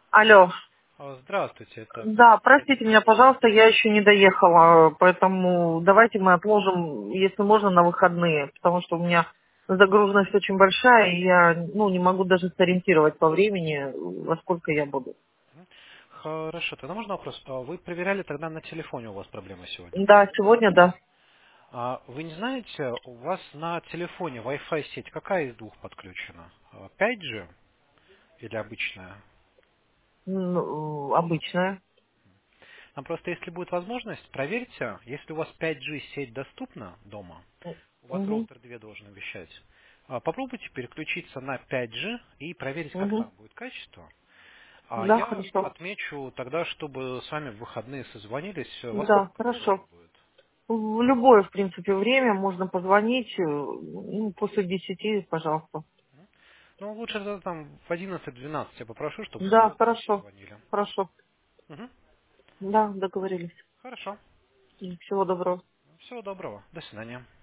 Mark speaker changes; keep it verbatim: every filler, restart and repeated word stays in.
Speaker 1: Алло.
Speaker 2: А, Здравствуйте, это
Speaker 1: Да, простите
Speaker 2: компания.
Speaker 1: меня, пожалуйста, я еще не доехала, поэтому давайте мы отложим, если можно, на выходные, потому что у меня загруженность очень большая, и я ну, не могу даже сориентировать по времени, во сколько я буду.
Speaker 2: Хорошо, тогда можно вопрос. А Вы проверяли тогда на телефоне, у вас проблема сегодня была,
Speaker 1: Да,
Speaker 2: да?
Speaker 1: сегодня да.
Speaker 2: А Вы не знаете, у вас на телефоне Wi-Fi сеть какая из двух подключена? А, пять джи или обычная?
Speaker 1: Ну, обычная.
Speaker 2: Там просто, если будет возможность, проверьте, если у вас пять джи сеть доступна дома, у вас
Speaker 1: Угу,
Speaker 2: роутер два должен вещать. А, Попробуйте переключиться на пять джи и проверить, как
Speaker 1: угу.
Speaker 2: там будет качество. А
Speaker 1: Да,
Speaker 2: я
Speaker 1: хорошо.
Speaker 2: отмечу тогда, чтобы с вами в выходные созвонились, э, во
Speaker 1: Да,
Speaker 2: сколько вам удобно
Speaker 1: хорошо.
Speaker 2: будет.
Speaker 1: В любое, в принципе, время можно позвонить, э, ну, после десяти, пожалуйста.
Speaker 2: Ну, лучше тогда там в одиннадцать-двенадцать я попрошу, чтобы в
Speaker 1: Да,
Speaker 2: субботу вы
Speaker 1: хорошо,
Speaker 2: созвонили.
Speaker 1: хорошо.
Speaker 2: Мгм.
Speaker 1: Да, договорились.
Speaker 2: Хорошо.
Speaker 1: Всего доброго.
Speaker 2: Всего доброго. До свидания.